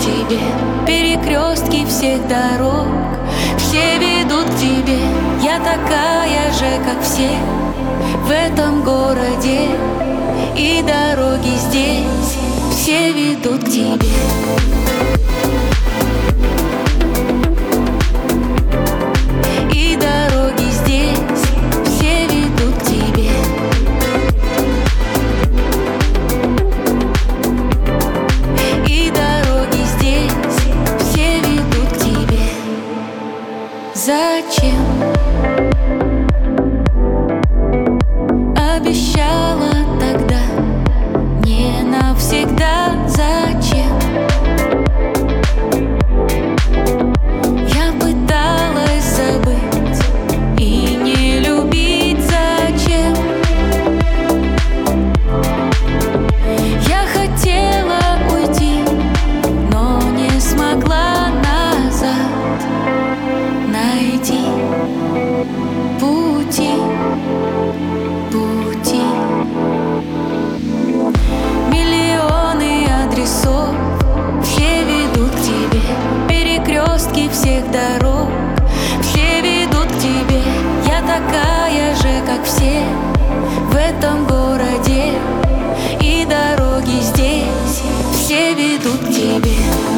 тебе, перекрестки всех дорог, все ведут к тебе. Я такая же, как все в этом городе, и дороги здесь все ведут к тебе. И дороги здесь все ведут к тебе. И дороги здесь все ведут к тебе. Зачем обещала тогда? Не навсегда. Зачем я пыталась забыть и не любить? Зачем я хотела уйти, но не смогла назад найти пути. Миллионы адресов все ведут к тебе, перекрестки всех дорог все ведут к тебе. Я такая же, как все в этом городе, и дороги здесь все ведут к тебе.